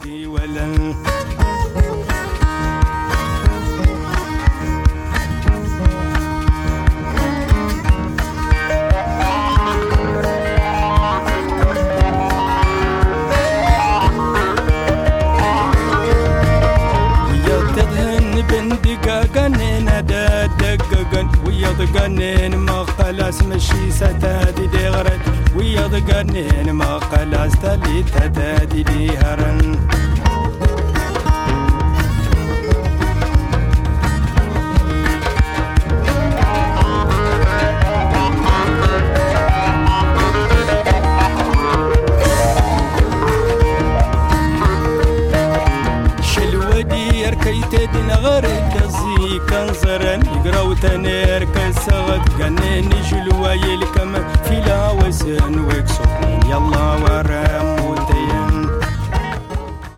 تدي ولا ويضقنين ما خلاص مشي ستادي دي غرد ويضقنين ما خلاص تلي تدادي دي هرن كيتدين غرد زي كنزرن يقراو تنير كسغت قنين جلواي الكم في لا وزن وكسوين يلا ورا موت